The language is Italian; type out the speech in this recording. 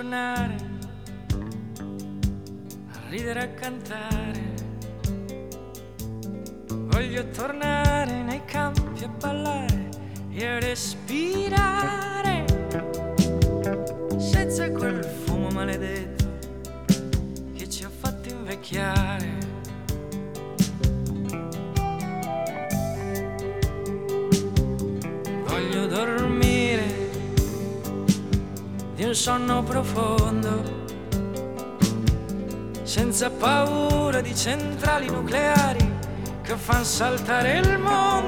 tornare a ridere, a cantare. Voglio tornare nei campi a ballare e a respirare senza quel fumo maledetto che ci ha fatto invecchiare. Voglio dormire di un sonno profondo, senza paura di centrali nucleari che fan saltare il mondo.